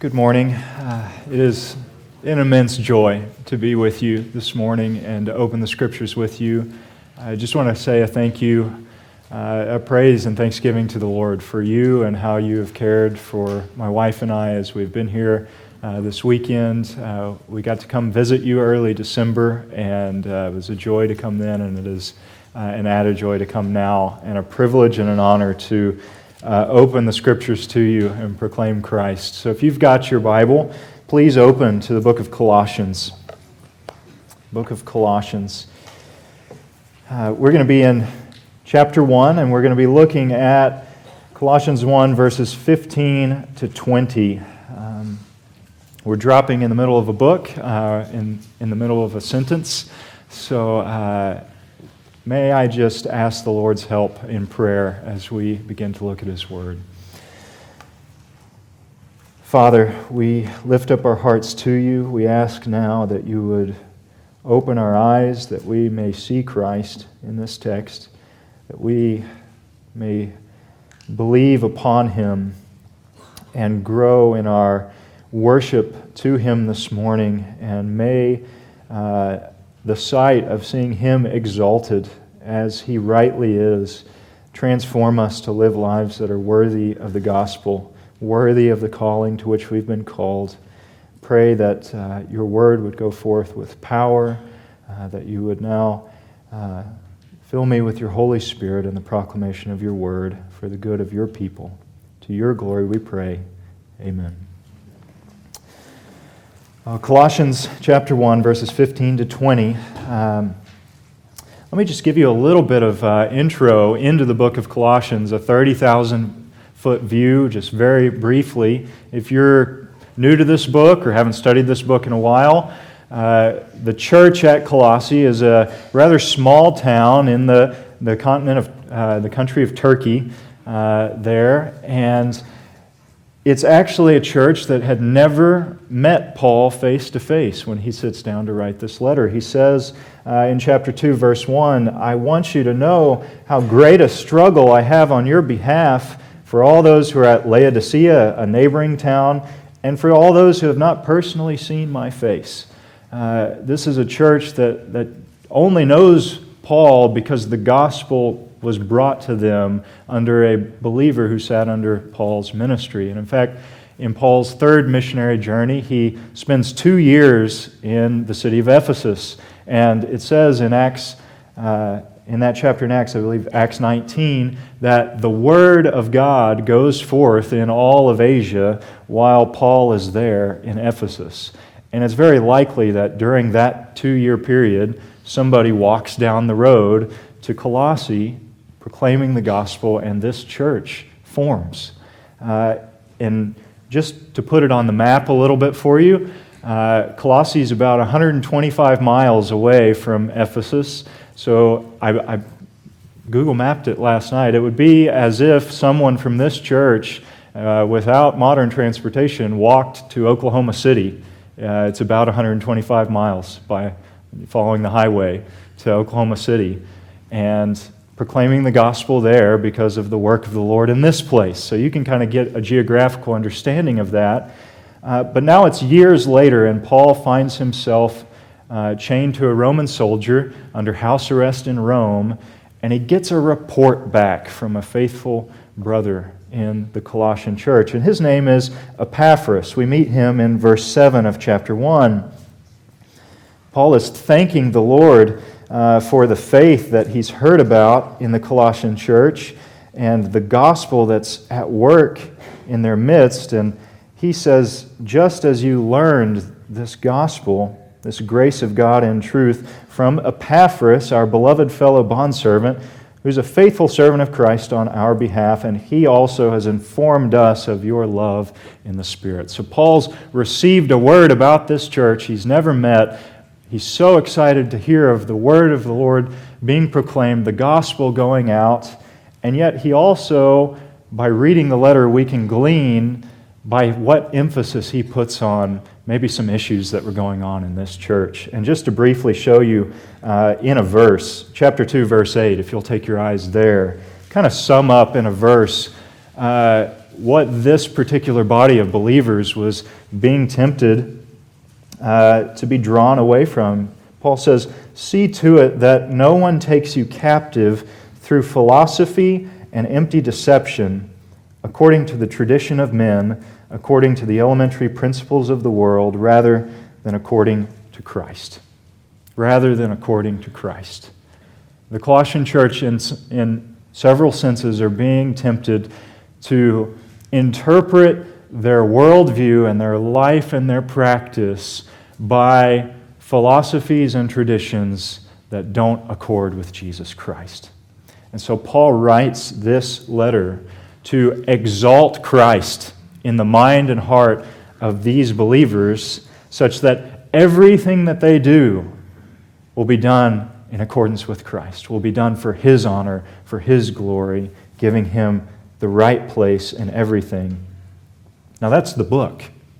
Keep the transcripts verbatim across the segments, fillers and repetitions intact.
Good morning. Uh, it is an immense joy to be with you this morning and to open the Scriptures with you. I just want to say a thank you, uh, a praise and thanksgiving to the Lord for you and how you have cared for my wife and I as we've been here uh, this weekend. Uh, we got to come visit you early December, and uh, it was a joy to come then, and it is uh, an added joy to come now, and a privilege and an honor to Uh, open the Scriptures to you and proclaim Christ. So if you've got your Bible, please open to the book of Colossians. Book of Colossians. Uh, we're going to be in chapter one, and we're going to be looking at Colossians one, verses fifteen to twenty. Um, we're dropping in the middle of a book, uh, in, in the middle of a sentence. So uh, may I just ask the Lord's help in prayer as we begin to look at His Word. Father, we lift up our hearts to you. We ask now that you would open our eyes, that we may see Christ in this text, that we may believe upon Him and grow in our worship to Him this morning, and may uh, the sight of seeing Him exalted as He rightly is transform us to live lives that are worthy of the gospel, worthy of the calling to which we've been called. Pray that uh, your word would go forth with power, uh, that you would now uh, fill me with your Holy Spirit in the proclamation of your word for the good of your people. To your glory we pray. Amen. Uh, Colossians chapter one, verses fifteen to twenty. Um, let me just give you a little bit of uh, intro into the book of Colossians, a thirty thousand foot view, just very briefly. If you're new to this book or haven't studied this book in a while, uh, the church at Colossae is a rather small town in the, the continent of uh, the country of Turkey uh, there, and it's actually a church that had never met Paul face to face when he sits down to write this letter. He says uh, in chapter two, verse one, "I want you to know how great a struggle I have on your behalf for all those who are at Laodicea, a neighboring town, and for all those who have not personally seen my face." Uh, this is a church that, that only knows Paul because the gospel was brought to them under a believer who sat under Paul's ministry. And in fact, in Paul's third missionary journey, he spends two years in the city of Ephesus. And it says in Acts, uh, in that chapter in Acts, I believe Acts nineteen, that the word of God goes forth in all of Asia while Paul is there in Ephesus. And it's very likely that during that two-year period, somebody walks down the road to Colossae proclaiming the gospel, and this church forms. Uh, and just to put it on the map a little bit for you, uh, Colossae is about one hundred twenty-five miles away from Ephesus. So I, I Google mapped it last night. It would be as if someone from this church, uh, without modern transportation, walked to Oklahoma City. Uh, it's about one hundred twenty-five miles by following the highway to Oklahoma City, and proclaiming the gospel there because of the work of the Lord in this place. So you can kind of get a geographical understanding of that. Uh, but now it's years later, and Paul finds himself uh, chained to a Roman soldier under house arrest in Rome, and he gets a report back from a faithful brother in the Colossian church. And his name is Epaphras. We meet him in verse seven of chapter one. Paul is thanking the Lord Uh, for the faith that he's heard about in the Colossian church and the gospel that's at work in their midst. And he says, just as you learned this gospel, this grace of God and truth from Epaphras, our beloved fellow bondservant, who's a faithful servant of Christ on our behalf, and he also has informed us of your love in the Spirit. So Paul's received a word about this church he's never met. He's so excited to hear of the word of the Lord being proclaimed, the gospel going out, and yet he also, by reading the letter, we can glean by what emphasis he puts on maybe some issues that were going on in this church. And just to briefly show you uh, in a verse, chapter two, verse eight, if you'll take your eyes there, kind of sum up in a verse uh, what this particular body of believers was being tempted uh, to be drawn away from. Paul says, "See to it that no one takes you captive through philosophy and empty deception, according to the tradition of men, according to the elementary principles of the world, rather than according to Christ." Rather than according to Christ. The Colossian church, in, in several senses, are being tempted to interpret their worldview and their life and their practice by philosophies and traditions that don't accord with Jesus Christ. And so Paul writes this letter to exalt Christ in the mind and heart of these believers, such that everything that they do will be done in accordance with Christ, will be done for His honor, for His glory, giving Him the right place in everything. Now that's the book.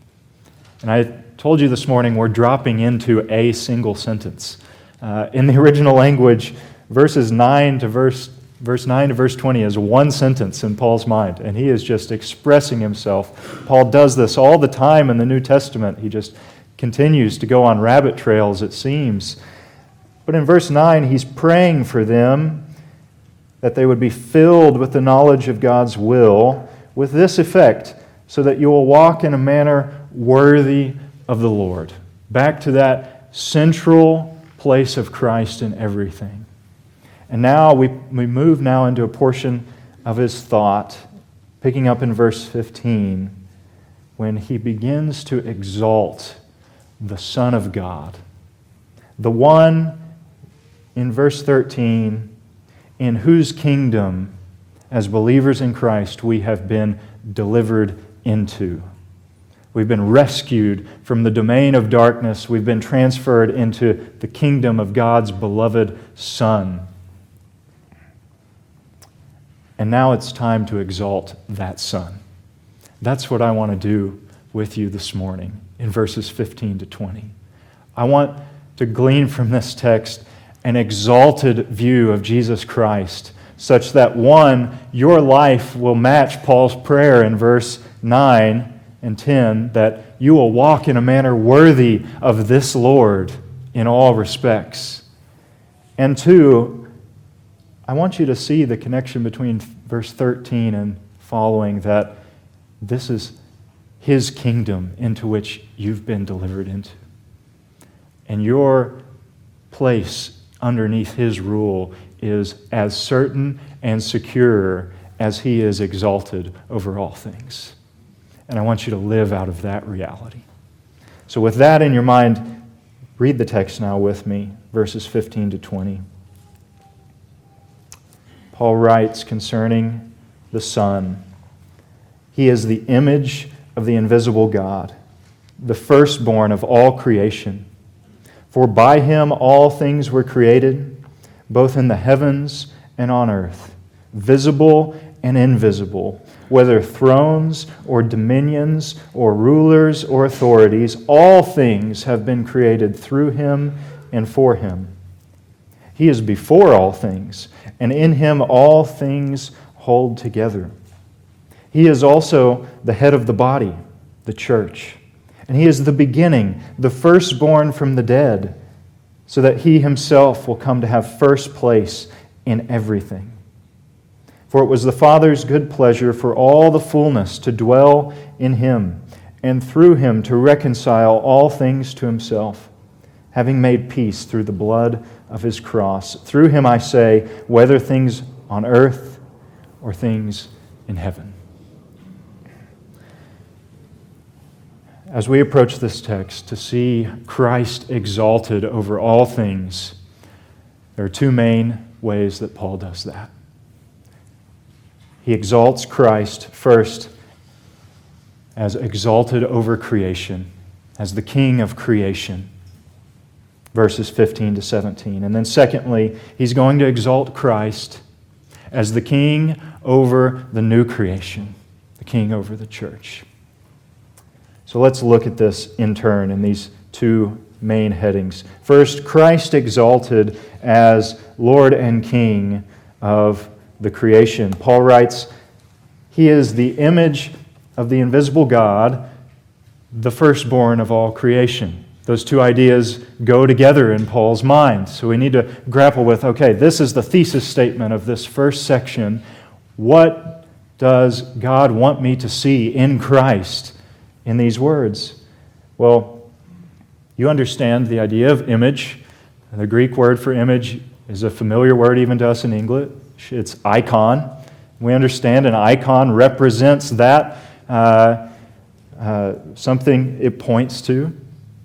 And I told you this morning we're dropping into a single sentence. Uh, in the original language, verses nine to verse verse nine to verse twenty is one sentence in Paul's mind, and he is just expressing himself. Paul does this all the time in the New Testament. He just continues to go on rabbit trails, it seems. But in verse nine, he's praying for them that they would be filled with the knowledge of God's will, with this effect, so that you will walk in a manner worthy of the Lord. Back to that central place of Christ in everything. And now we, we move now into a portion of his thought, picking up in verse fifteen, when he begins to exalt the Son of God, the one in verse thirteen, in whose kingdom, as believers in Christ, we have been delivered into. We've been rescued from the domain of darkness. We've been transferred into the kingdom of God's beloved Son. And now it's time to exalt that Son. That's what I want to do with you this morning in verses fifteen to twenty. I want to glean from this text an exalted view of Jesus Christ, such that, one, your life will match Paul's prayer in verse nine and ten, that you will walk in a manner worthy of this Lord in all respects. And two, I want you to see the connection between verse thirteen and following, that this is His kingdom into which you've been delivered into. And your place underneath His rule is as certain and secure as He is exalted over all things. And I want you to live out of that reality. So with that in your mind, read the text now with me, verses fifteen to twenty. Paul writes concerning the Son, "He is the image of the invisible God, the firstborn of all creation. For by Him all things were created, both in the heavens and on earth, visible and invisible, whether thrones or dominions or rulers or authorities, all things have been created through Him and for Him. He is before all things, and in Him all things hold together. He is also the head of the body, the church. And He is the beginning, the firstborn from the dead, so that He Himself will come to have first place in everything. For it was the Father's good pleasure for all the fullness to dwell in Him, and through Him to reconcile all things to Himself, having made peace through the blood of His cross. Through Him, I say, whether things on earth or things in heaven." As we approach this text, to see Christ exalted over all things, there are two main ways that Paul does that. He exalts Christ first as exalted over creation, as the King of creation, verses fifteen to seventeen. And then secondly, he's going to exalt Christ as the King over the new creation, the King over the church. So let's look at this in turn in these two main headings. First, Christ exalted as Lord and King of the creation. Paul writes, He is the image of the invisible God, the firstborn of all creation. Those two ideas go together in Paul's mind. So we need to grapple with, okay, this is the thesis statement of this first section. What does God want me to see in Christ in these words? Well, you understand the idea of image. The Greek word for image is a familiar word even to us in English. It's icon. We understand an icon represents that, uh, uh, something it points to.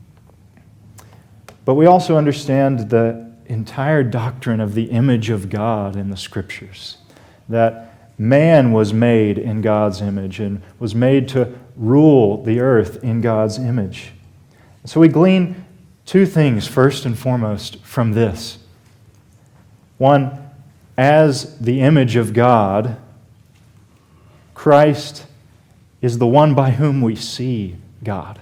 But we also understand the entire doctrine of the image of God in the Scriptures, that man was made in God's image and was made to rule the earth in God's image. So we glean two things, first and foremost, from this. One, as the image of God, Christ is the one by whom we see God.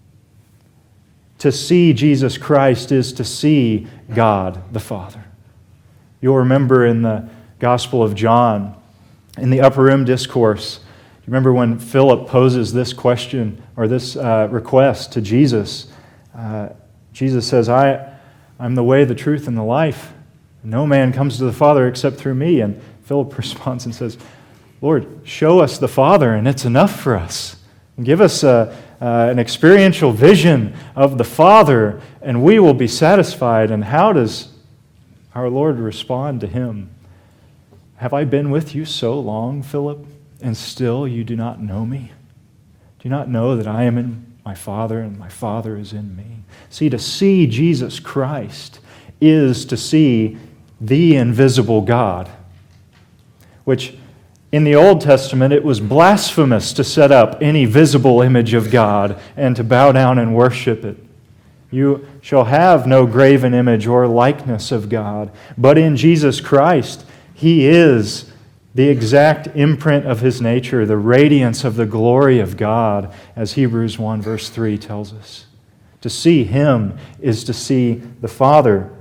To see Jesus Christ is to see God the Father. You'll remember in the Gospel of John, in the Upper Room Discourse, you remember when Philip poses this question or this uh, request to Jesus. Uh, Jesus says, I, I'm the way, the truth, and the life. No man comes to the Father except through me. And Philip responds and says, Lord, show us the Father, and it's enough for us. Give us a, uh, an experiential vision of the Father, and we will be satisfied. And how does our Lord respond to him? Have I been with you so long, Philip, and still you do not know me? Do you not know that I am in my Father, and my Father is in me? See, to see Jesus Christ is to see the invisible God, which in the Old Testament, it was blasphemous to set up any visible image of God and to bow down and worship it. You shall have no graven image or likeness of God. But in Jesus Christ, He is the exact imprint of His nature, the radiance of the glory of God, as Hebrews one verse three tells us. To see Him is to see the Father.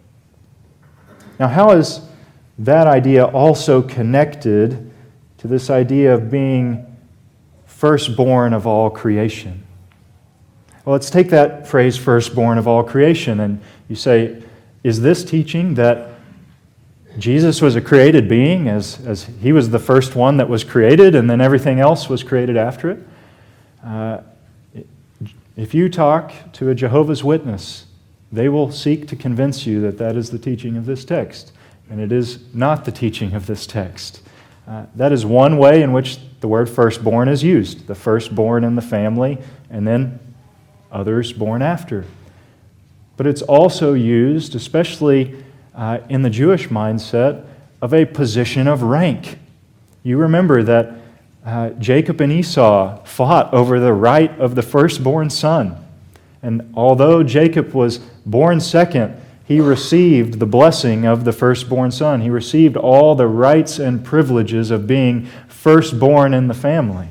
Now, how is that idea also connected to this idea of being firstborn of all creation? Well, let's take that phrase, firstborn of all creation, and you say, is this teaching that Jesus was a created being, as, as He was the first one that was created, and then everything else was created after it? Uh, if you talk to a Jehovah's Witness, they will seek to convince you that that is the teaching of this text, and it is not the teaching of this text. Uh, that is one way in which the word firstborn is used, the firstborn in the family, and then others born after. But it's also used, especially uh, in the Jewish mindset, of a position of rank. You remember that uh, Jacob and Esau fought over the right of the firstborn son. And although Jacob was born second, he received the blessing of the firstborn son. He received all the rights and privileges of being firstborn in the family.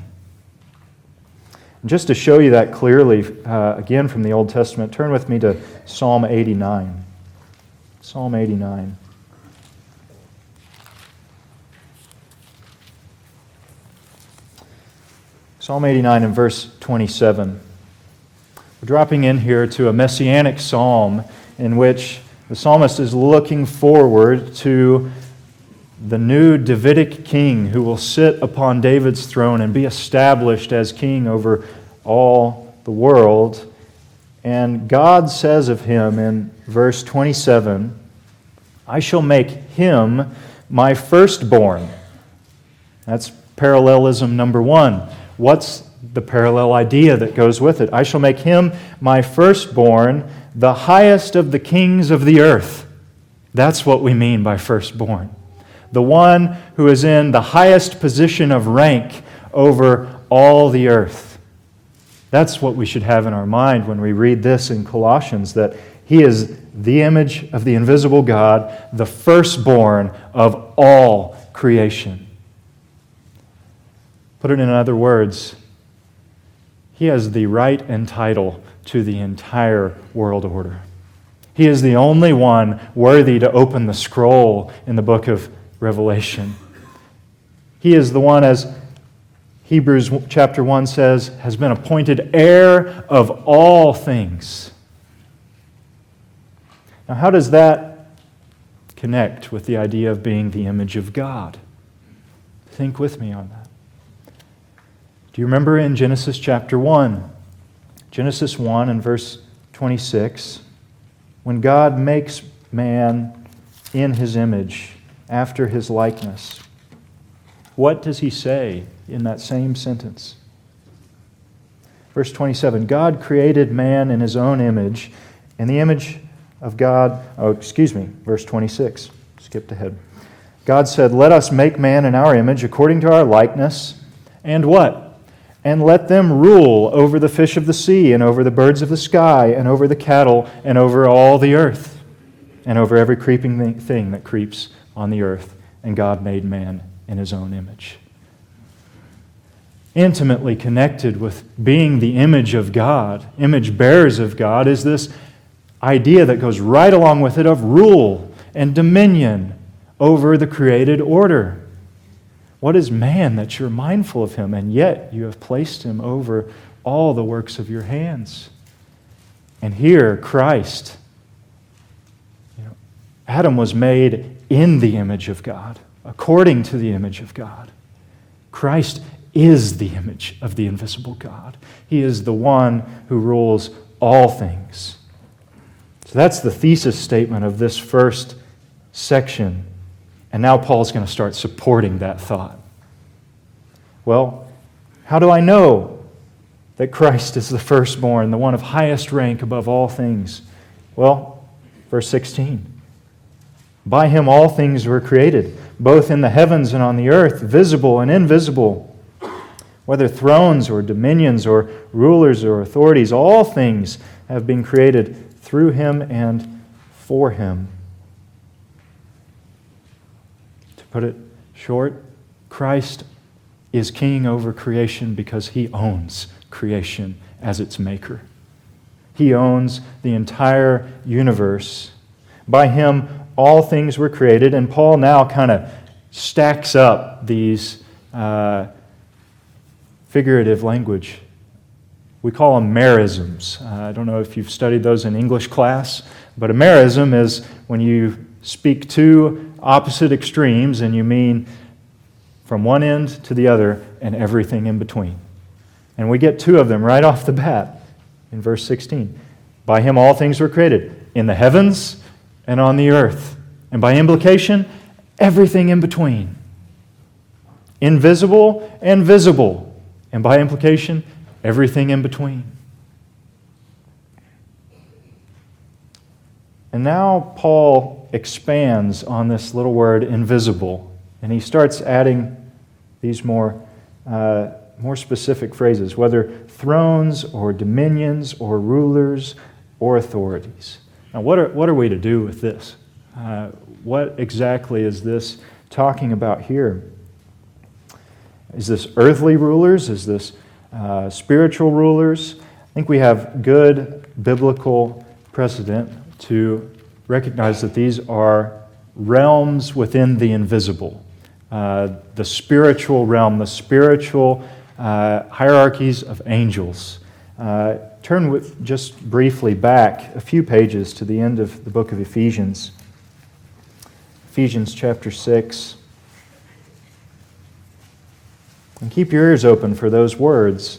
And just to show you that clearly, uh, again from the Old Testament, turn with me to Psalm eighty-nine. Psalm eighty-nine. Psalm eighty-nine and verse twenty-seven. We're dropping in here to a messianic psalm in which the psalmist is looking forward to the new Davidic king who will sit upon David's throne and be established as king over all the world. And God says of him in verse twenty-seven, I shall make him my firstborn. That's parallelism number one. What's the parallel idea that goes with it? I shall make him my firstborn, the highest of the kings of the earth. That's what we mean by firstborn. The one who is in the highest position of rank over all the earth. That's what we should have in our mind when we read this in Colossians, that He is the image of the invisible God, the firstborn of all creation. Put it in other words, He has the right and title to the entire world order. He is the only one worthy to open the scroll in the book of Revelation. He is the one, as Hebrews chapter one says, has been appointed heir of all things. Now, how does that connect with the idea of being the image of God? Think with me on that. Do you remember in Genesis chapter one? Genesis one and verse twenty-six, when God makes man in His image, after His likeness, what does He say in that same sentence? Verse twenty-seven, God created man in His own image, in the image of God, oh, excuse me, verse twenty-six, skipped ahead. God said, let us make man in our image according to our likeness, and what? And let them rule over the fish of the sea, and over the birds of the sky, and over the cattle, and over all the earth, and over every creeping thing that creeps on the earth. And God made man in His own image. Intimately connected with being the image of God, image bearers of God, is this idea that goes right along with it of rule and dominion over the created order. What is man that you're mindful of him, and yet you have placed him over all the works of your hands? And here, Christ, you know, Adam was made in the image of God, according to the image of God. Christ is the image of the invisible God. He is the one who rules all things. So that's the thesis statement of this first section. And now Paul's going to start supporting that thought. Well, how do I know that Christ is the firstborn, the one of highest rank above all things? Well, verse sixteen. By Him all things were created, both in the heavens and on the earth, visible and invisible. Whether thrones or dominions or rulers or authorities, all things have been created through Him and for Him. To put it short, Christ is king over creation because He owns creation as its maker. He owns the entire universe. By Him, all things were created, and Paul now kind of stacks up these uh, figurative language. We call them merisms. Uh, I don't know if you've studied those in English class, but a merism is when you speak two opposite extremes and you mean from one end to the other and everything in between. And we get two of them right off the bat in verse sixteen. By Him all things were created, in the heavens and on the earth. And by implication, everything in between. Invisible and visible. And by implication, everything in between. And now Paul expands on this little word, invisible. And he starts adding these more, uh, more specific phrases, whether thrones or dominions or rulers or authorities. Now, what are, what are we to do with this? Uh, what exactly is this talking about here? Is this earthly rulers? Is this uh, spiritual rulers? I think we have good biblical precedent to recognize that these are realms within the invisible. Uh, the spiritual realm, the spiritual uh, hierarchies of angels. Uh, turn with, just briefly back a few pages to the end of the book of Ephesians. Ephesians chapter six. And keep your ears open for those words.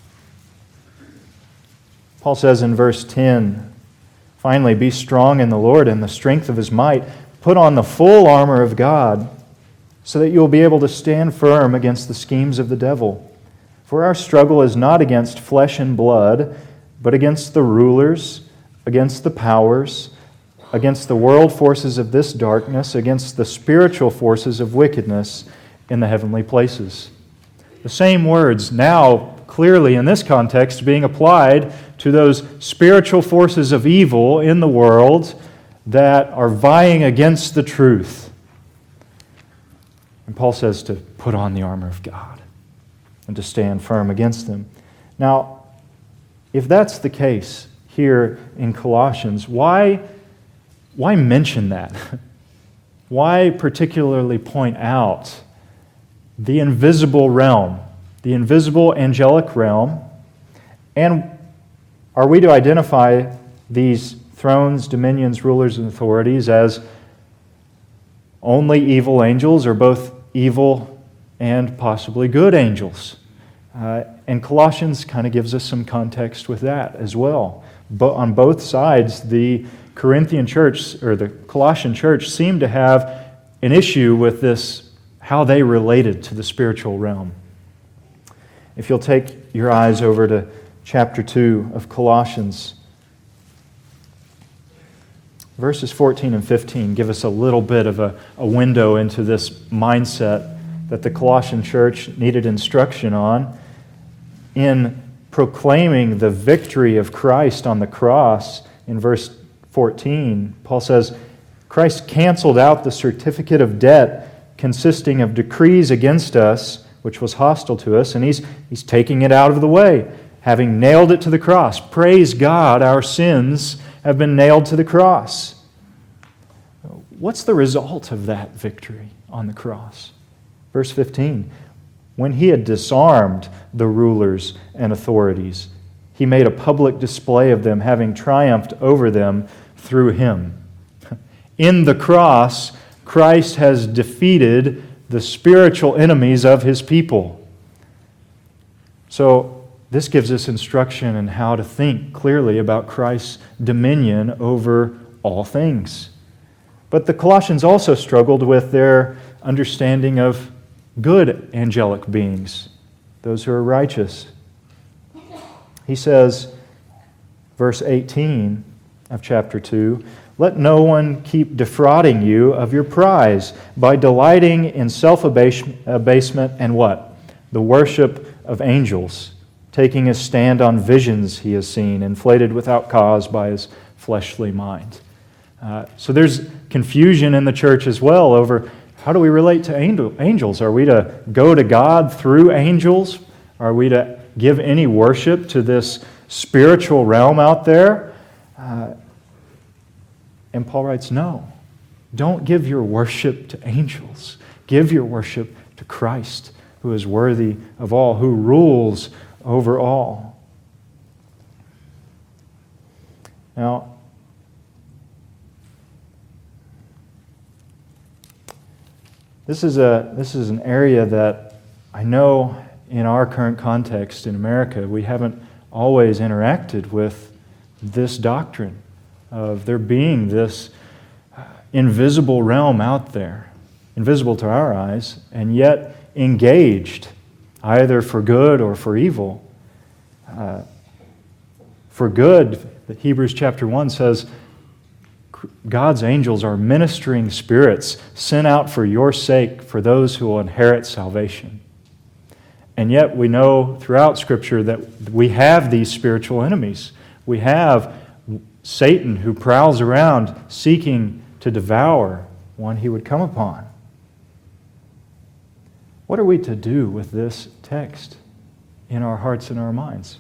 Paul says in verse ten, finally, be strong in the Lord and the strength of His might. Put on the full armor of God, so that you will be able to stand firm against the schemes of the devil. For our struggle is not against flesh and blood, but against the rulers, against the powers, against the world forces of this darkness, against the spiritual forces of wickedness in the heavenly places. The same words now clearly in this context being applied to those spiritual forces of evil in the world that are vying against the truth. And Paul says to put on the armor of God and to stand firm against them. Now, if that's the case here in Colossians, why, why mention that? Why particularly point out the invisible realm the invisible angelic realm. And are we to identify these thrones, dominions, rulers, and authorities as only evil angels, or both evil and possibly good angels? Uh, and Colossians kind of gives us some context with that as well. But on both sides, the Corinthian church, or the Colossian church, seemed to have an issue with this, how they related to the spiritual realm. If you'll take your eyes over to chapter two of Colossians, verses fourteen and fifteen give us a little bit of a, a window into this mindset that the Colossian church needed instruction on in proclaiming the victory of Christ on the cross. In verse fourteen, Paul says, Christ canceled out the certificate of debt consisting of decrees against us, which was hostile to us, and he's, he's taking it out of the way, having nailed it to the cross. Praise God, our sins have been nailed to the cross. What's the result of that victory on the cross? Verse fifteen, when he had disarmed the rulers and authorities, he made a public display of them, having triumphed over them through him. In the cross, Christ has defeated the spiritual enemies of his people. So this gives us instruction in how to think clearly about Christ's dominion over all things. But the Colossians also struggled with their understanding of good angelic beings, those who are righteous. He says, verse eighteen of chapter two, let no one keep defrauding you of your prize by delighting in self-abasement and what? The worship of angels, taking his stand on visions he has seen, inflated without cause by his fleshly mind. Uh, so there's confusion in the church as well over how do we relate to angel, angels? Are we to go to God through angels? Are we to give any worship to this spiritual realm out there? Uh, and Paul writes, no. Don't give your worship to angels. Give your worship to Christ, who is worthy of all, who rules over all. Now, this is a this is an area that I know in our current context in America, we haven't always interacted with this doctrine of there being this invisible realm out there, invisible to our eyes, and yet engaged either for good or for evil. Uh, for good, Hebrews chapter one says, God's angels are ministering spirits sent out for your sake, for those who will inherit salvation. And yet we know throughout Scripture that we have these spiritual enemies. We have Satan who prowls around seeking to devour one he would come upon. What are we to do with this text in our hearts and our minds?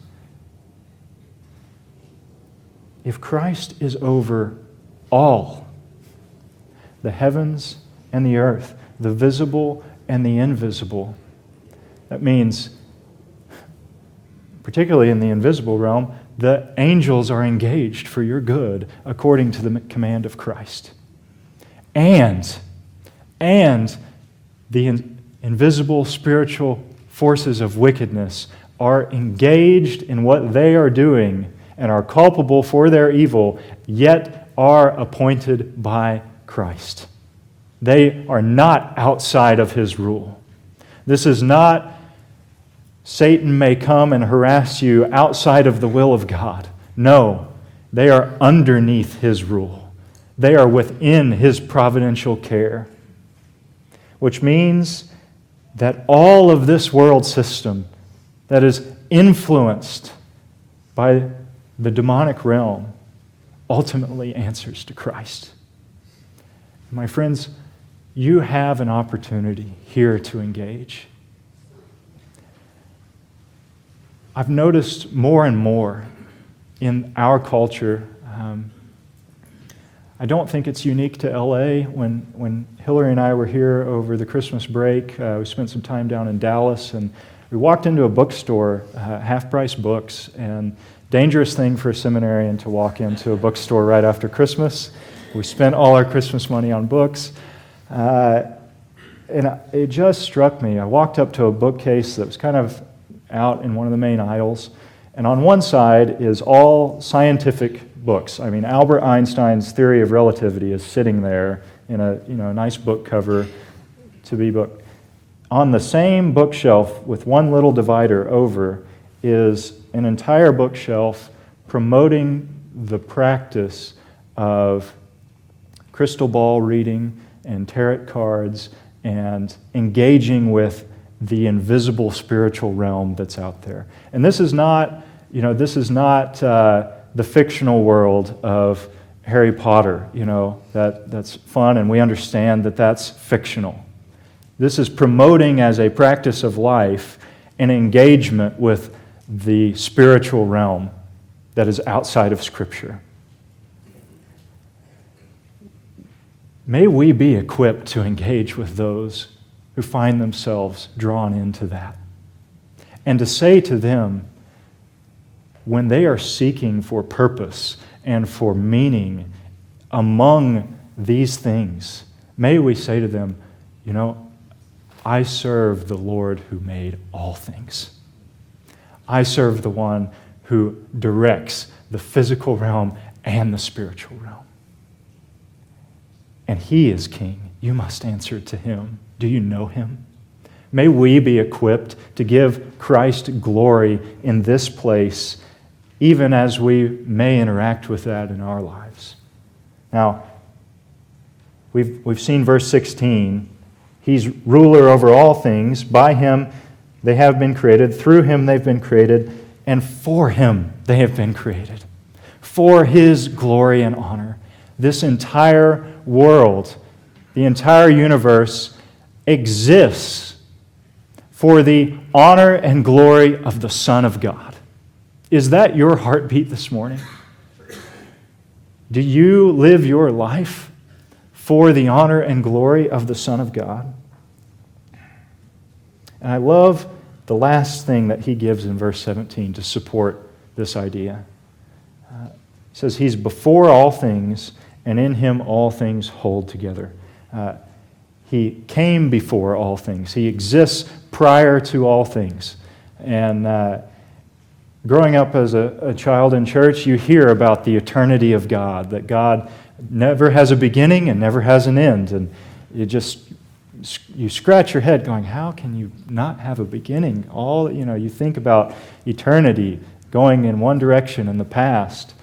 If Christ is over all, the heavens and the earth, the visible and the invisible, that means, particularly in the invisible realm, the angels are engaged for your good according to the command of Christ. And, and the in, invisible spiritual forces of wickedness are engaged in what they are doing and are culpable for their evil, yet are appointed by Christ. They are not outside of his rule. This is not Satan may come and harass you outside of the will of God. No, they are underneath his rule. They are within his providential care, which means that all of this world system that is influenced by the demonic realm ultimately answers to Christ. My friends, you have an opportunity here to engage. I've noticed more and more in our culture, um, I don't think it's unique to L A. When, when Hillary and I were here over the Christmas break, uh, we spent some time down in Dallas, and we walked into a bookstore, uh, half-price books, and dangerous thing for a seminarian to walk into a bookstore right after Christmas. We spent all our Christmas money on books. Uh, and it just struck me. I walked up to a bookcase that was kind of out in one of the main aisles, and on one side is all scientific books. I mean, Albert Einstein's theory of relativity is sitting there in a you know a nice book cover to be book. On the same bookshelf with one little divider over is an entire bookshelf promoting the practice of crystal ball reading and tarot cards and engaging with the invisible spiritual realm that's out there. And this is not, you know, this is not uh, the fictional world of Harry Potter, you know, that, that's fun and we understand that that's fictional. This is promoting as a practice of life an engagement with the spiritual realm that is outside of Scripture. May we be equipped to engage with those who find themselves drawn into that. And to say to them, when they are seeking for purpose and for meaning among these things, may we say to them, you know, I serve the Lord who made all things. I serve the one who directs the physical realm and the spiritual realm. And He is King. You must answer to Him. Do you know Him? May we be equipped to give Christ glory in this place, even as we may interact with that in our lives. Now, we've, we've seen verse sixteen. He's ruler over all things. By Him they have been created. Through Him they've been created. And for Him they have been created. For His glory and honor. This entire world, the entire universe, exists for the honor and glory of the Son of God. Is that your heartbeat this morning? Do you live your life for the honor and glory of the Son of God? And I love the last thing that he gives in verse seventeen to support this idea. Uh, he says, He's before all things, and in Him all things hold together. Uh, he came before all things. He exists prior to all things. And uh, growing up as a, a child in church, you hear about the eternity of God, that God never has a beginning and never has an end. And you just, you scratch your head going, how can you not have a beginning? All, you know, you think about eternity going in one direction in the past.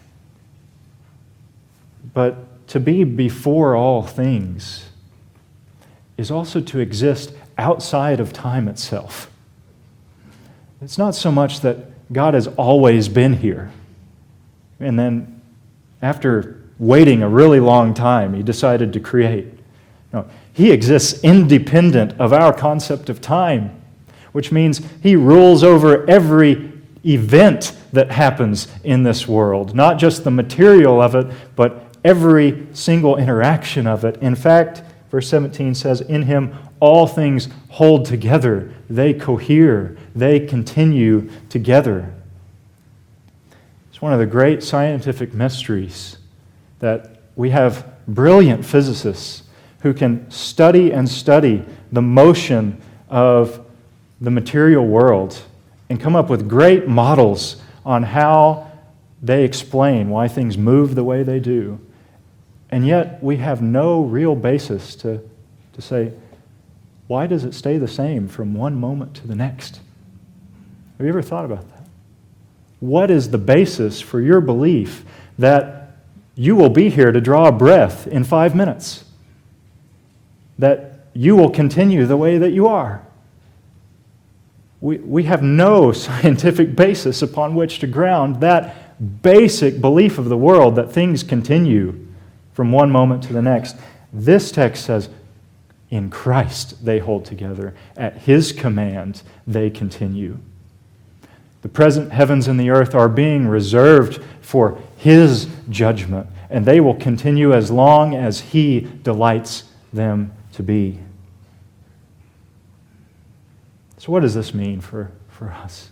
But to be before all things is also to exist outside of time itself. It's not so much that God has always been here, and then after waiting a really long time, He decided to create. No, He exists independent of our concept of time, which means He rules over every event that happens in this world, not just the material of it, but every single interaction of it. In fact, verse seventeen says, in Him all things hold together. They cohere. They continue together. It's one of the great scientific mysteries that we have brilliant physicists who can study and study the motion of the material world and come up with great models on how they explain why things move the way they do. And yet we have no real basis to, to say, why does it stay the same from one moment to the next? Have you ever thought about that? What is the basis for your belief that you will be here to draw a breath in five minutes? That you will continue the way that you are? We, we have no scientific basis upon which to ground that basic belief of the world that things continue from one moment to the next. This text says, in Christ they hold together. At His command they continue. The present heavens and the earth are being reserved for His judgment, and they will continue as long as He delights them to be. So what does this mean for, for us?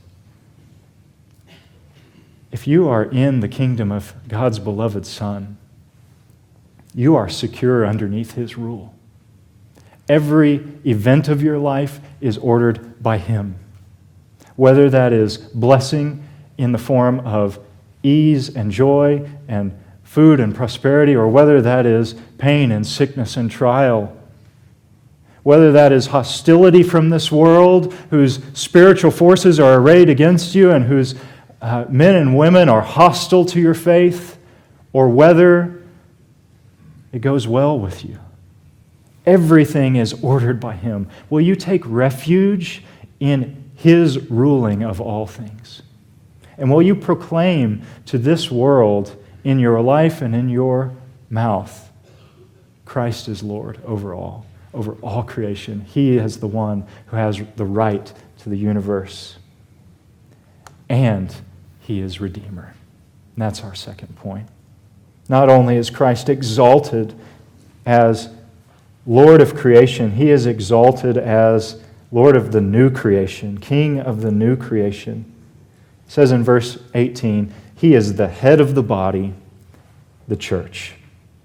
If you are in the kingdom of God's beloved Son, you are secure underneath His rule. Every event of your life is ordered by Him. Whether that is blessing in the form of ease and joy and food and prosperity, or whether that is pain and sickness and trial, whether that is hostility from this world, whose spiritual forces are arrayed against you and whose uh, men and women are hostile to your faith, or whether it goes well with you. Everything is ordered by Him. Will you take refuge in His ruling of all things? And will you proclaim to this world in your life and in your mouth, Christ is Lord over all, over all creation. He is the one who has the right to the universe. And He is Redeemer. And that's our second point. Not only is Christ exalted as Lord of creation, He is exalted as Lord of the new creation, King of the new creation. It says in verse eighteen, He is the head of the body, the church.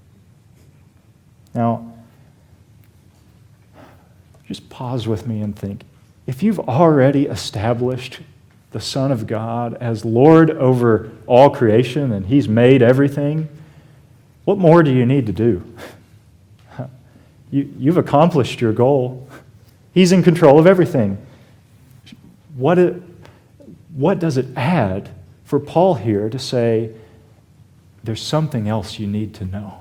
Now, just pause with me and think. If you've already established the Son of God as Lord over all creation and He's made everything, what more do you need to do? You, you've accomplished your goal. He's in control of everything. What, it, what does it add for Paul here to say, there's something else you need to know?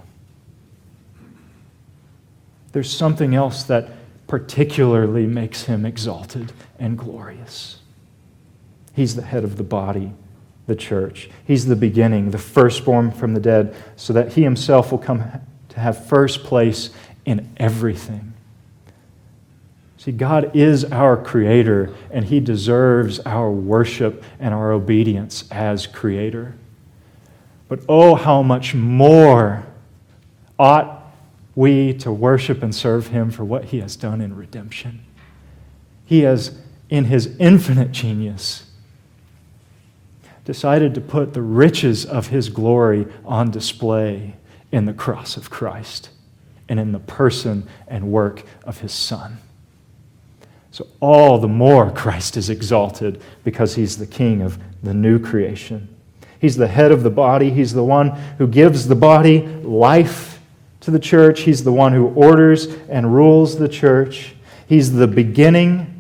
There's something else that particularly makes Him exalted and glorious. He's the head of the body, the church. He's the beginning, the firstborn from the dead, so that He Himself will come to have first place in everything. See, God is our Creator, and He deserves our worship and our obedience as Creator. But oh, how much more ought we to worship and serve Him for what He has done in redemption. He has, in His infinite genius, decided to put the riches of His glory on display in the cross of Christ and in the person and work of His Son. So all the more Christ is exalted because He's the King of the new creation. He's the head of the body. He's the one who gives the body life to the church. He's the one who orders and rules the church. He's the beginning.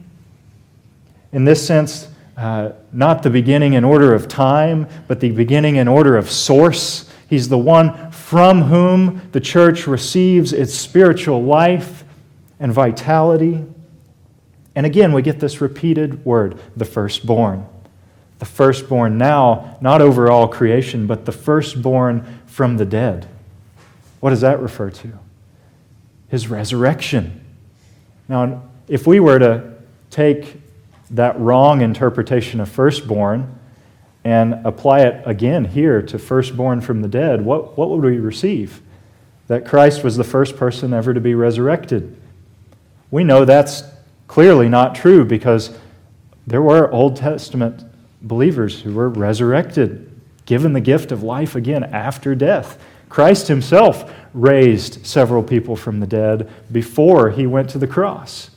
In this sense, uh, not the beginning in order of time, but the beginning in order of source. He's the one from whom the church receives its spiritual life and vitality. And again, we get this repeated word, the firstborn. The firstborn now, not over all creation, but the firstborn from the dead. What does that refer to? His resurrection. Now, if we were to take that wrong interpretation of firstborn and apply it again here to firstborn from the dead, what, what would we receive? That Christ was the first person ever to be resurrected. We know that's clearly not true because there were Old Testament believers who were resurrected, given the gift of life again after death. Christ Himself raised several people from the dead before He went to the cross.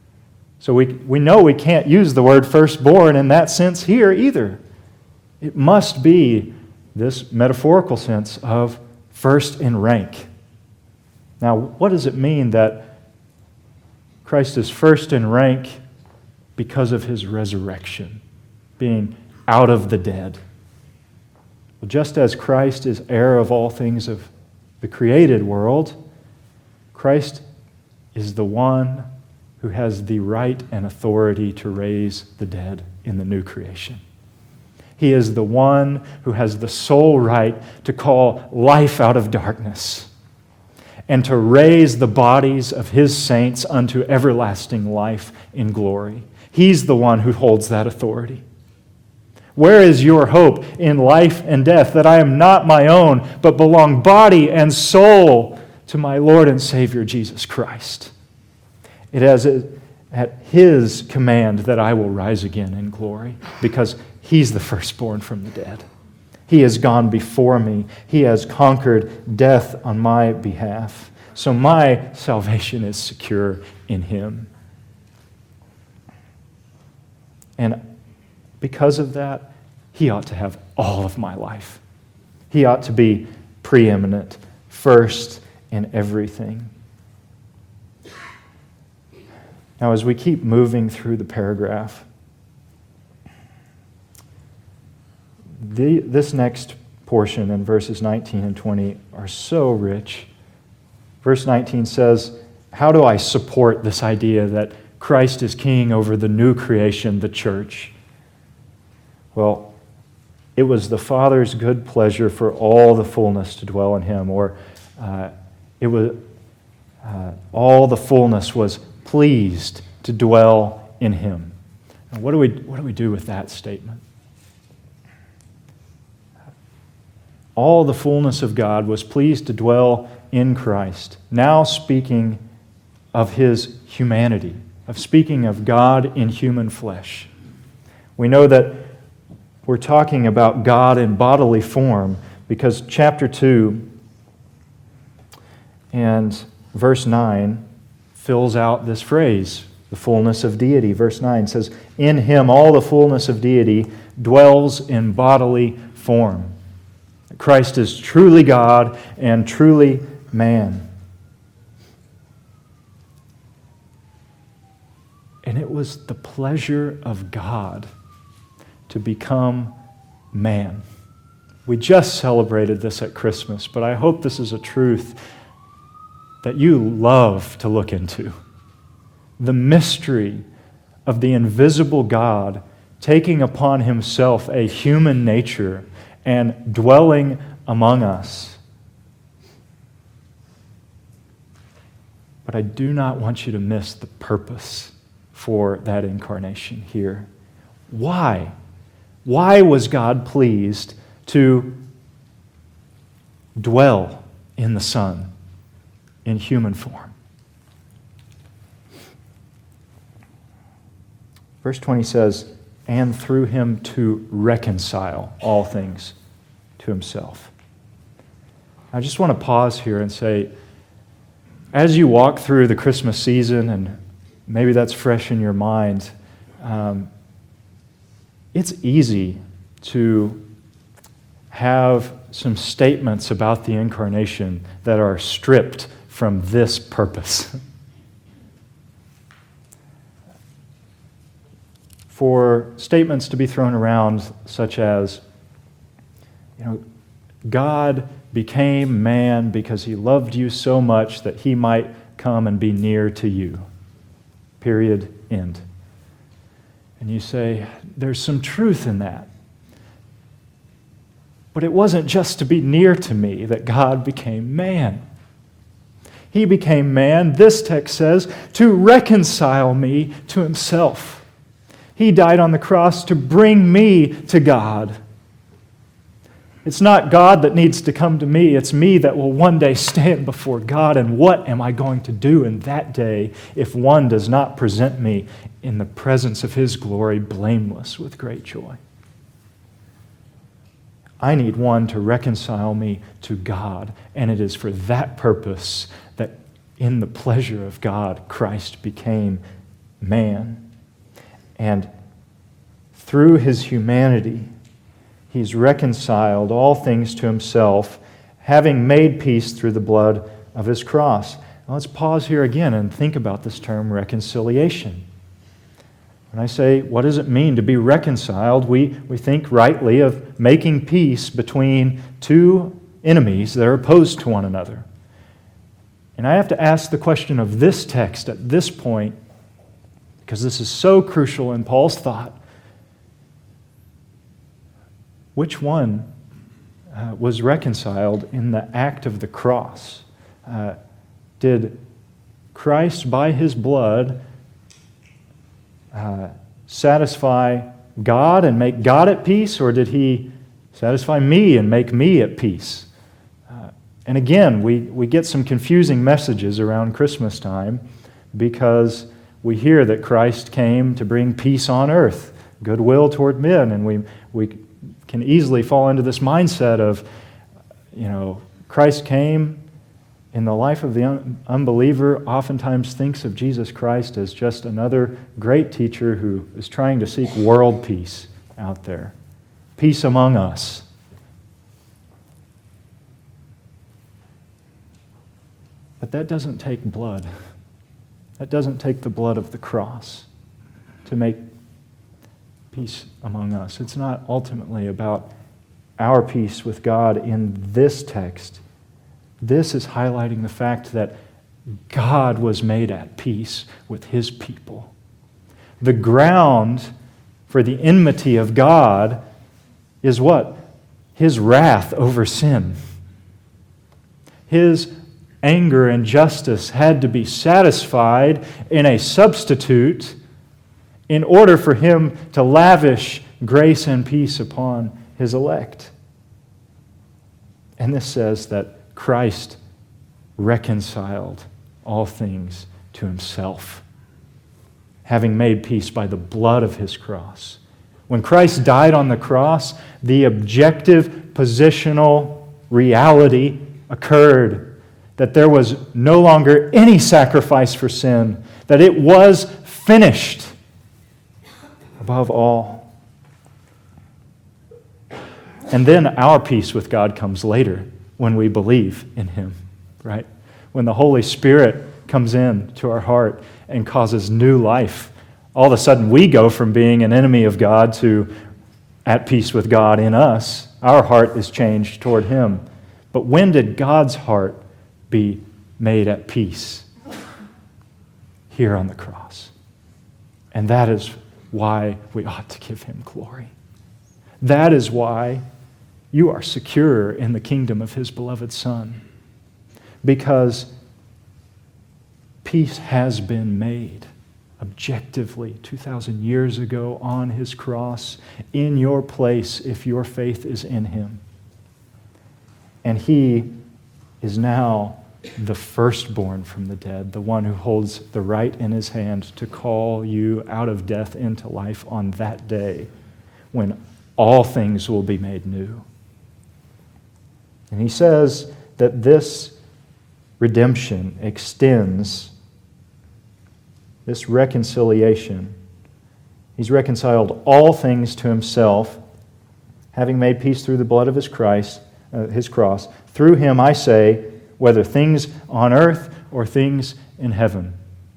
So we, we know we can't use the word firstborn in that sense here either. It must be this metaphorical sense of first in rank. Now, what does it mean that Christ is first in rank because of His resurrection, being out of the dead? Well, just as Christ is heir of all things of the created world, Christ is the one who has the right and authority to raise the dead in the new creation. He is the one who has the sole right to call life out of darkness and to raise the bodies of His saints unto everlasting life in glory. He's the one who holds that authority. Where is your hope in life and death, that I am not my own, but belong body and soul to my Lord and Savior Jesus Christ? It, has, it at His command that I will rise again in glory, because He's the firstborn from the dead. He has gone before me. He has conquered death on my behalf. So my salvation is secure in Him. And because of that, He ought to have all of my life. He ought to be preeminent, first in everything. Now, as we keep moving through the paragraph, the, this next portion in verses nineteen and twenty are so rich. Verse nineteen says, how do I support this idea that Christ is king over the new creation, the church? Well, it was the Father's good pleasure for all the fullness to dwell in Him, or uh, it was uh, all the fullness was pleased to dwell in Him. Now, what do we what do we do with that statement? All the fullness of God was pleased to dwell in Christ. Now speaking of His humanity, of speaking of God in human flesh. We know that we're talking about God in bodily form because chapter two and verse nine fills out this phrase, the fullness of deity. Verse nine says, in Him all the fullness of deity dwells in bodily form. Christ is truly God and truly man. And it was the pleasure of God to become man. We just celebrated this at Christmas, but I hope this is a truth that you love to look into. The mystery of the invisible God taking upon Himself a human nature and dwelling among us. But I do not want you to miss the purpose for that incarnation here. Why? Why was God pleased to dwell in the Son in human form? Verse twenty says, and through Him to reconcile all things to Himself. I just want to pause here and say, as you walk through the Christmas season, and maybe that's fresh in your mind, um, it's easy to have some statements about the incarnation that are stripped from this purpose. For statements to be thrown around such as, you know, God became man because He loved you so much that He might come and be near to you. Period. End. And you say, there's some truth in that. But it wasn't just to be near to me that God became man. He became man, this text says, to reconcile me to Himself. He died on the cross to bring me to God. It's not God that needs to come to me. It's me that will one day stand before God. And what am I going to do in that day if one does not present me in the presence of His glory, blameless with great joy? I need one to reconcile me to God. And it is for that purpose that in the pleasure of God, Christ became man. And through His humanity, He's reconciled all things to Himself, having made peace through the blood of His cross. Now let's pause here again and think about this term reconciliation. When I say, what does it mean to be reconciled? We, we think rightly of making peace between two enemies that are opposed to one another. And I have to ask the question of this text at this point, because this is so crucial in Paul's thought. Which one uh, was reconciled in the act of the cross? Uh, did Christ, by His blood, uh, satisfy God and make God at peace, or did He satisfy me and make me at peace? Uh, and again, we, we get some confusing messages around Christmas time because we hear that Christ came to bring peace on earth, goodwill toward men, and we we can easily fall into this mindset of, you know, Christ came in the life of the un- unbeliever, oftentimes thinks of Jesus Christ as just another great teacher who is trying to seek world peace out there, peace among us. But that doesn't take blood. That doesn't take the blood of the cross to make peace among us. It's not ultimately about our peace with God in this text. This is highlighting the fact that God was made at peace with His people. The ground for the enmity of God is what? His wrath over sin. His anger and justice had to be satisfied in a substitute in order for Him to lavish grace and peace upon His elect. And this says that Christ reconciled all things to Himself, having made peace by the blood of His cross. When Christ died on the cross, the objective positional reality occurred that there was no longer any sacrifice for sin, that it was finished. Above all. And then our peace with God comes later when we believe in Him, right? When the Holy Spirit comes in to our heart and causes new life. All of a sudden we go from being an enemy of God to at peace with God in us. Our heart is changed toward Him. But when did God's heart be made at peace? Here on the cross. And that is why we ought to give Him glory. That is why you are secure in the kingdom of His beloved Son. Because peace has been made objectively two thousand years ago on His cross in your place if your faith is in Him. And He is now the firstborn from the dead, the one who holds the right in His hand to call you out of death into life on that day when all things will be made new. And He says that this redemption extends, this reconciliation. He's reconciled all things to Himself, having made peace through the blood of His Christ, uh, His cross. Through Him, I say, whether things on earth or things in heaven.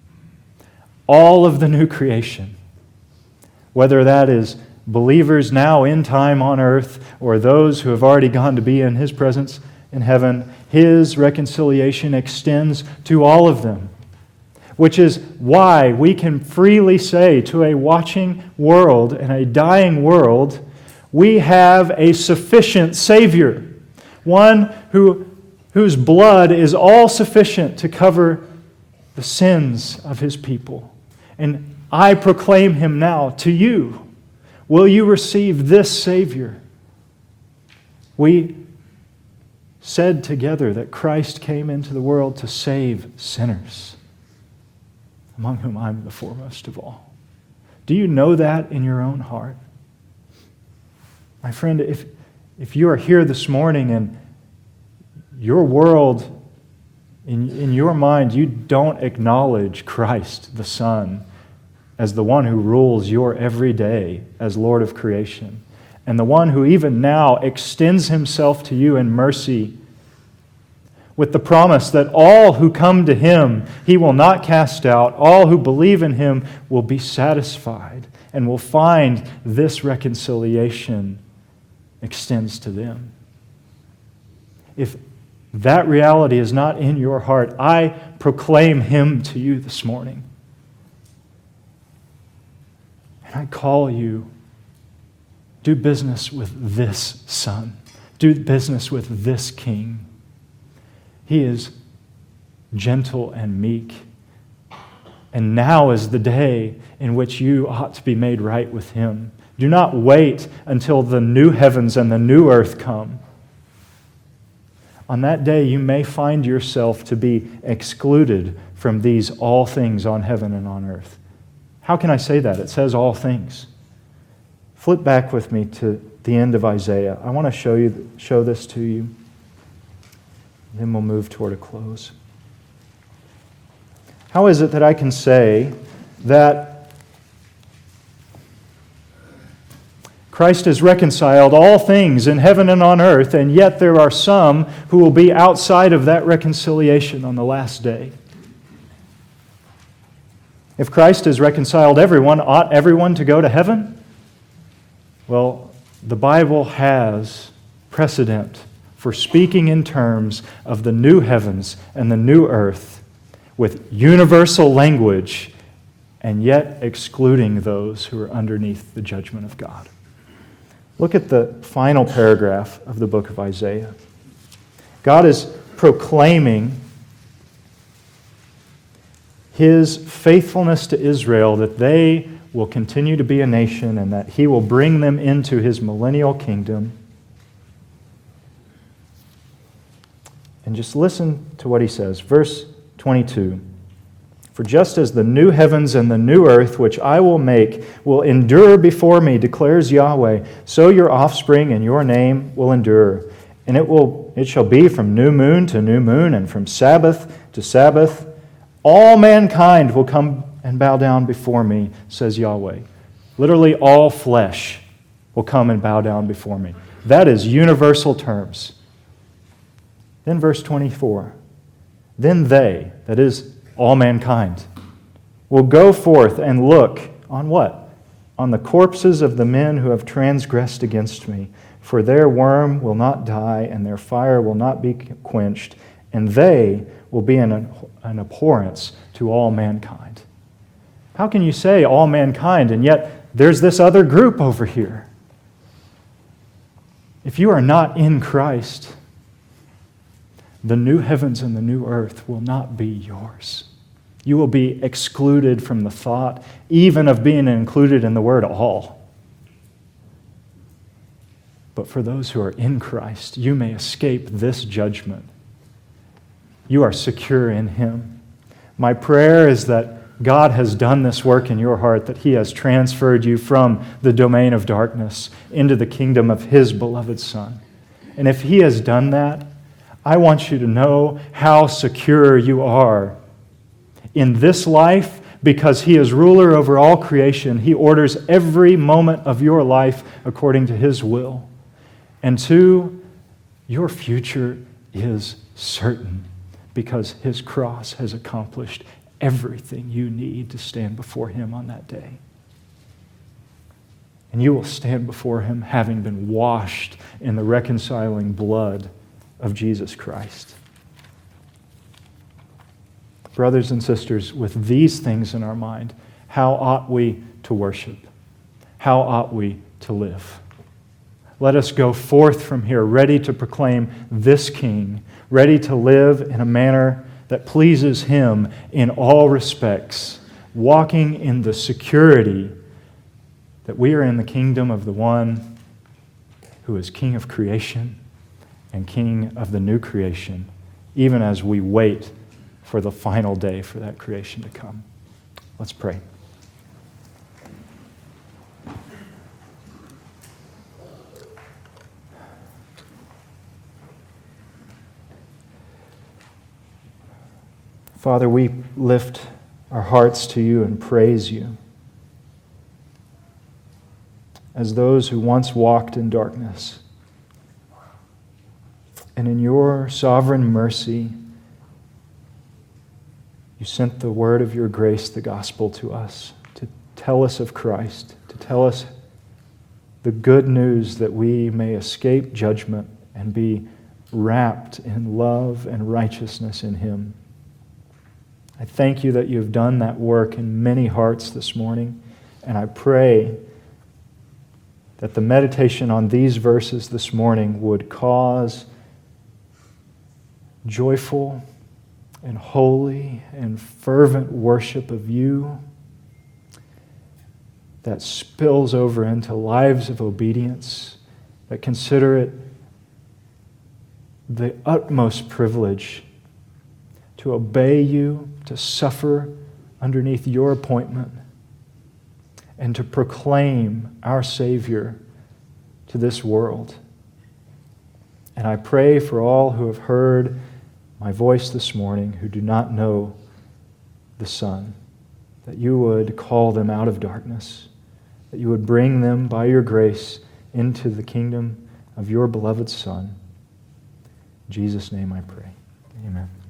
All of the new creation, whether that is believers now in time on earth or those who have already gone to be in His presence in heaven, His reconciliation extends to all of them, which is why we can freely say to a watching world and a dying world, we have a sufficient Savior, one who whose blood is all sufficient to cover the sins of His people. And I proclaim Him now to you. Will you receive this Savior? We said together that Christ came into the world to save sinners, among whom I'm the foremost of all. Do you know that in your own heart? My friend, if, if you are here this morning and your world, in, in your mind, you don't acknowledge Christ, the Son, as the one who rules your every day as Lord of creation, and the one who even now extends Himself to you in mercy with the promise that all who come to Him, He will not cast out. All who believe in Him will be satisfied and will find this reconciliation extends to them. If that reality is not in your heart, I proclaim Him to you this morning. And I call you, do business with this Son. Do business with this King. He is gentle and meek. And now is the day in which you ought to be made right with Him. Do not wait until the new heavens and the new earth come. On that day, you may find yourself to be excluded from these all things on heaven and on earth. How can I say that? It says all things. Flip back with me to the end of Isaiah. I want to show you, show this to you. Then we'll move toward a close. How is it that I can say that Christ has reconciled all things in heaven and on earth, and yet there are some who will be outside of that reconciliation on the last day? If Christ has reconciled everyone, ought everyone to go to heaven? Well, the Bible has precedent for speaking in terms of the new heavens and the new earth with universal language, and yet excluding those who are underneath the judgment of God. Look at the final paragraph of the book of Isaiah. God is proclaiming His faithfulness to Israel, that they will continue to be a nation and that He will bring them into His millennial kingdom. And just listen to what He says. Verse twenty-two. For just as the new heavens and the new earth, which I will make, will endure before me, declares Yahweh, so your offspring and your name will endure. And it will it shall be from new moon to new moon, and from Sabbath to Sabbath. All mankind will come and bow down before me, says Yahweh. Literally, all flesh will come and bow down before me. That is universal terms. Then verse twenty-four. Then they, that is, all mankind, will go forth and look on what? On the corpses of the men who have transgressed against me. For their worm will not die, and their fire will not be quenched, and they will be an, an abhorrence to all mankind. How can you say all mankind, and yet there's this other group over here? If you are not in Christ, the new heavens and the new earth will not be yours. You will be excluded from the thought, even of being included in the word all. But for those who are in Christ, you may escape this judgment. You are secure in Him. My prayer is that God has done this work in your heart, that He has transferred you from the domain of darkness into the kingdom of His beloved Son. And if He has done that, I want you to know how secure you are in this life, because He is ruler over all creation. He orders every moment of your life according to His will. And two, your future is certain, because His cross has accomplished everything you need to stand before Him on that day. And you will stand before Him having been washed in the reconciling blood of Jesus Christ. Brothers and sisters, with these things in our mind, how ought we to worship? How ought we to live? Let us go forth from here ready to proclaim this King, ready to live in a manner that pleases Him in all respects, walking in the security that we are in the kingdom of the one who is King of creation and King of the new creation, even as we wait for the final day for that creation to come. Let's pray. Father, we lift our hearts to You and praise You as those who once walked in darkness. And in Your sovereign mercy, You sent the word of Your grace, the gospel, to us to tell us of Christ, to tell us the good news that we may escape judgment and be wrapped in love and righteousness in Him. I thank You that You have done that work in many hearts this morning, and I pray that the meditation on these verses this morning would cause joyful and holy and fervent worship of You that spills over into lives of obedience, that consider it the utmost privilege to obey you, to suffer underneath your appointment, and to proclaim our Savior to this world. And I pray for all who have heard my voice this morning who do not know the Son, that you would call them out of darkness, that you would bring them by your grace into the kingdom of your beloved Son. In Jesus' name I pray. Amen.